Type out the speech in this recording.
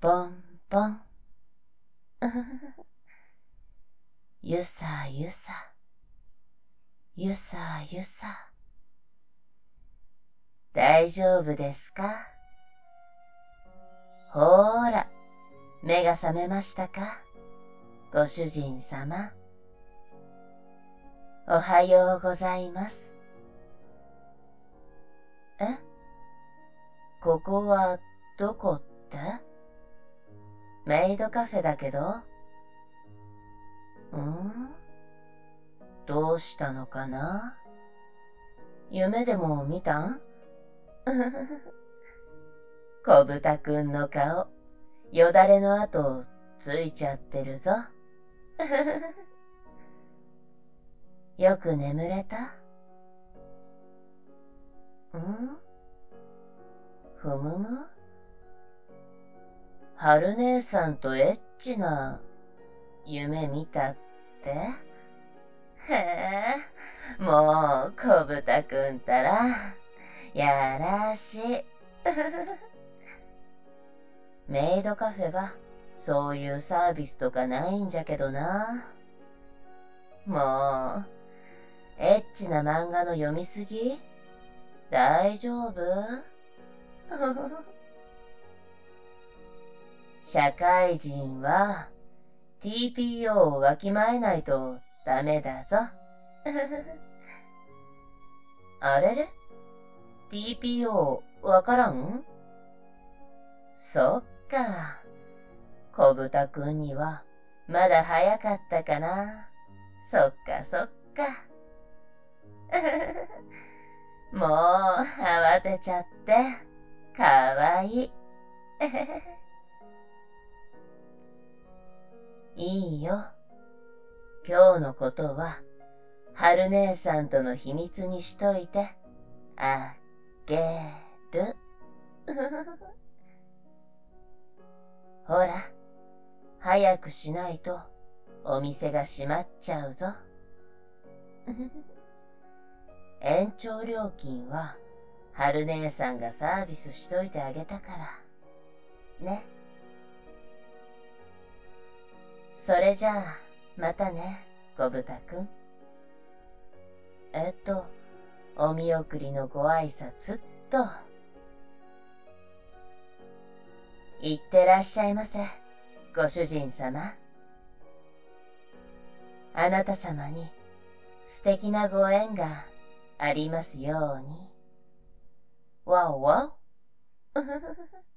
ポンポン。ゆさゆさ、ゆさゆさ。大丈夫ですか？ほーら、目が覚めましたか？ご主人様。おはようございます。え？ここはどこって？メイドカフェだけど。どうしたのかな？夢でも見たん？小豚くんの顔、よだれの跡ついちゃってるぞ。よく眠れた？ふむむ？春姉さんとエッチな夢見たって？へえ、もう小豚くんたら、やらしい。メイドカフェはそういうサービスとかないんじゃけどな。もう、エッチな漫画の読みすぎ？大丈夫？社会人は TPO をわきまえないとダメだぞ。あれれ？ TPO わからん？そっか。小豚くんにはまだ早かったかな。そっかそっか。もう慌てちゃってかわいい。いいよ。今日のことは春姉さんとの秘密にしといてあげる。ほら、早くしないとお店が閉まっちゃうぞ。延長料金は春姉さんがサービスしといてあげたからね。それじゃあまたね、小豚くん。お見送りのご挨拶っと。いってらっしゃいませ、ご主人様。あなた様に素敵なご縁がありますように。わおわお。